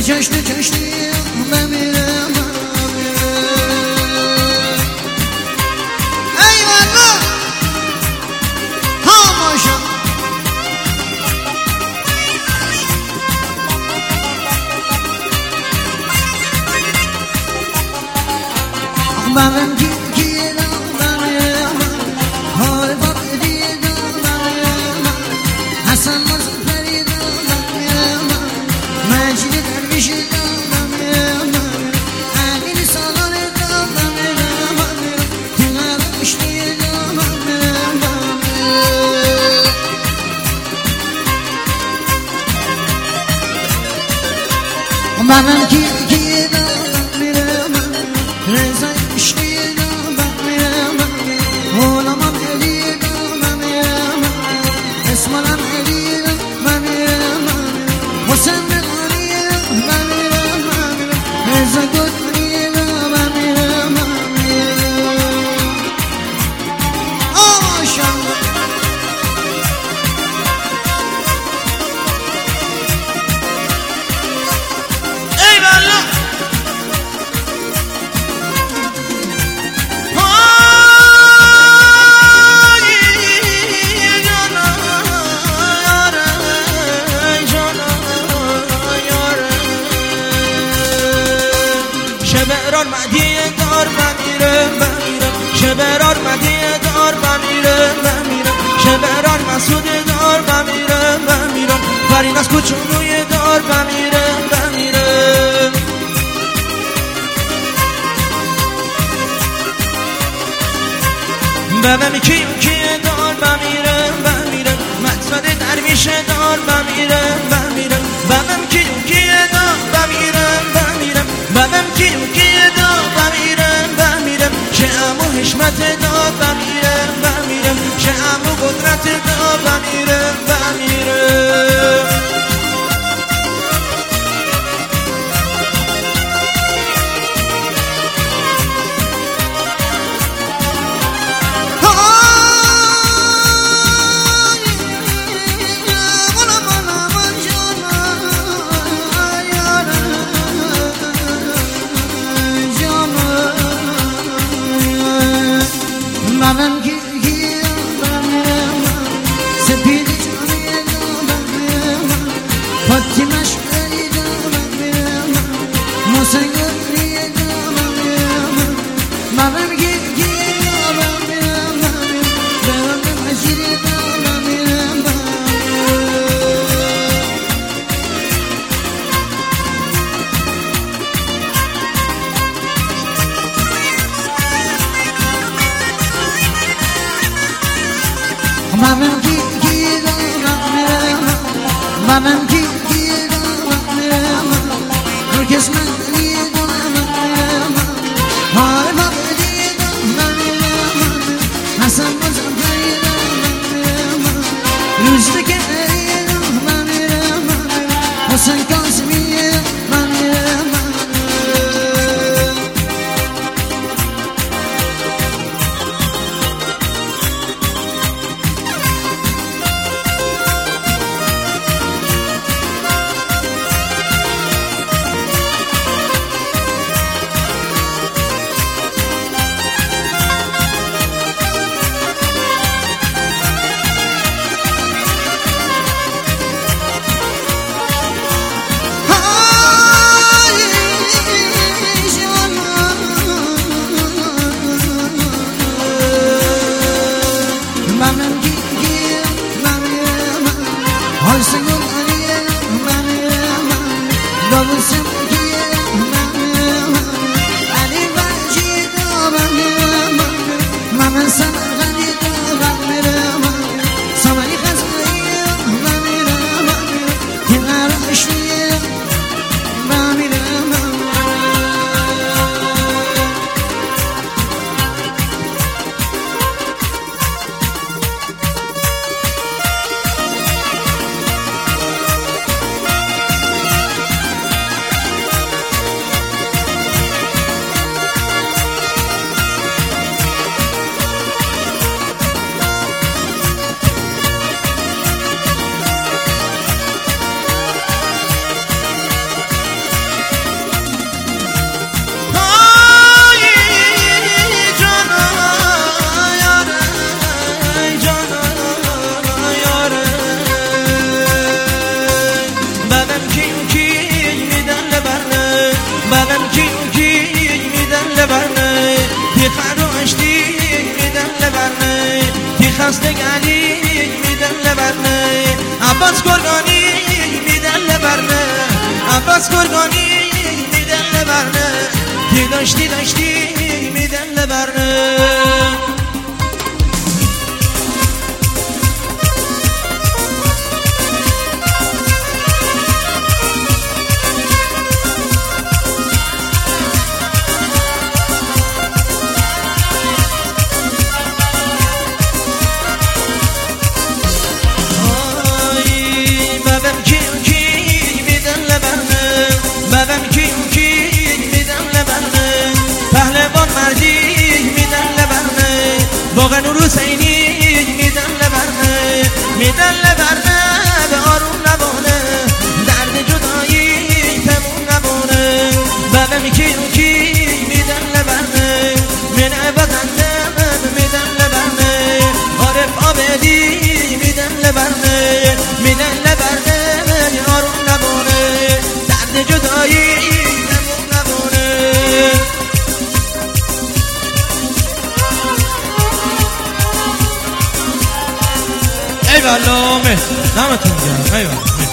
کشتی کشتی بمیرم ای والله ها ماشا بابم گیرم بمیرم های باب دیدم بمیرم حسن مزفری بمیرم مجید درویش بمیرم امین سالار بمیرم تنها کشتی بمیرم بابم گیرم بمیرم رضا کشتی بمیرم غلامم علیرم بمیرم اسمالم علیرم بمیرم حسین بمیرم بمیرم رضا گلمیرم بمیرم ماشاءالله ای والله شبران مدیه دار بمیرم شبران مدیه دار بمیرم شبران مسعود دار بمیرم فرین از کوچولوی دار بمیرم بابم کیه دار بمیرم مقصد درویش دار بمیرم بابم کیه دار بمیرم بابم کیه دار بمیرم شعم و حشمت دار بمیرم شعم و قدرت دار بمیرم بابم گیرم بمیرم سپید جانی بمیرم فاطمه شکری بمیرم محسن گلی بمیرم بابم گیرم بمیرم بابم مجید بمیرم بابم گیرم بابم گیرم هرگز من دیدم های باب دیدم حسن مزفری روزده که بمیرم حسین قاسمی بمیرم خراشتی میدن لبرنه تی خستگانی میدن لبرنه عباس گرگانی میدن لبرنه عباس گرگانی میدن لبرنه تی داشتی میدن لبرنه بابم کی میدن لبرنه پهلوان مردی میدن لبرنه باغ نور حسینی میدن لبرنه به آروم نبانه درد جدایی تموم نبانه بابم کی میدن لبرنه من عبادندم میدن لبرنه عارف آبدی میدن لبرنه آروم نبانه درد جدایی تموم نبانه ای والله دمتون گرم ای والله